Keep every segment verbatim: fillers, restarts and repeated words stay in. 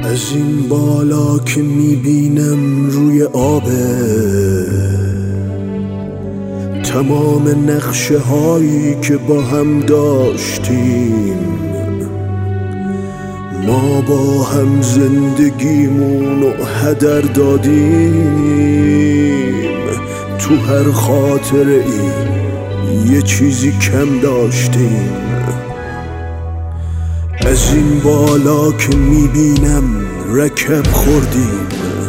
از این بالا که میبینم روی آبه تمام نقشه هایی که با هم داشتیم، ما با هم زندگیمون رو هدر دادیم. تو هر خاطره ای یه چیزی کم داشتیم. از این بالا که میبینم رکب خوردیم،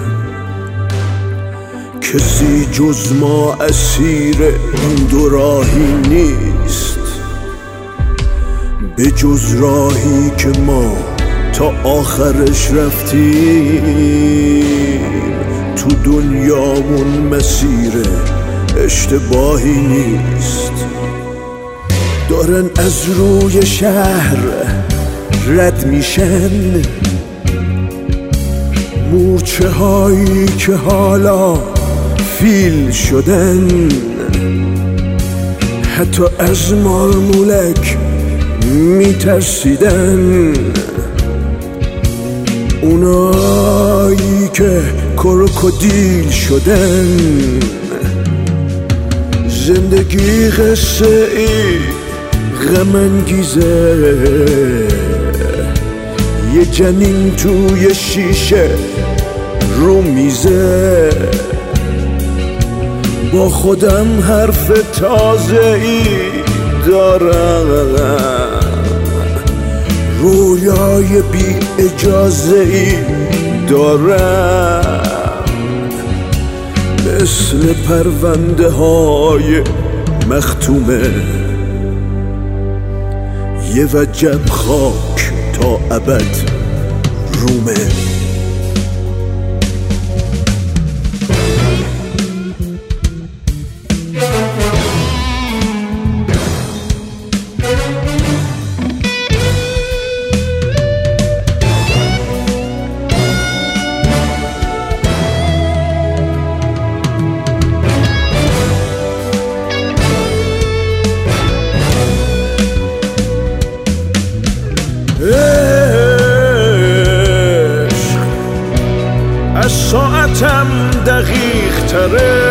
کسی جز ما اسیر این دو راهی نیست، به جز راهی که ما تا آخرش رفتیم. تو دنیامون مسیر اشتباهی نیست. دارن از روی شهر رد میشن مورچه هایی که حالا فیل شدن، حتی از مارمولک میترسیدن. اونایی که کروکودیل شدن. زندگی قصه ای غم انگیزه، یه جنین توی شیشه رو میزه. با خودم حرف تازه ای دارم، رویای بی اجازه ای دارم. مثل پرونده های مختومه، یه وجب خاک تا ابد رومه. از ساعتم دقیق تره،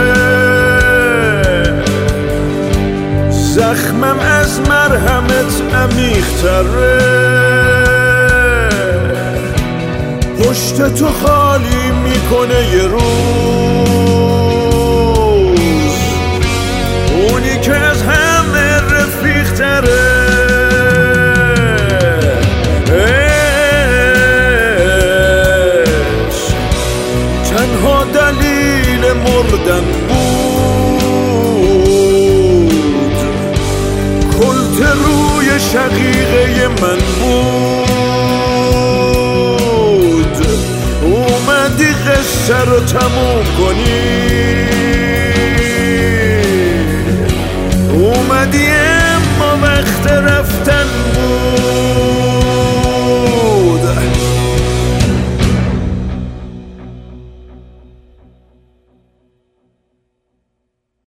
زخمم از مرهمت عمیق تره. پشت تو خالی میکنه یه روز، اونی که از همه رفیق تره. تنها دلیل مردن بود، کلت روی شقیقه من بود. اومدی قصه رو تموم کنی،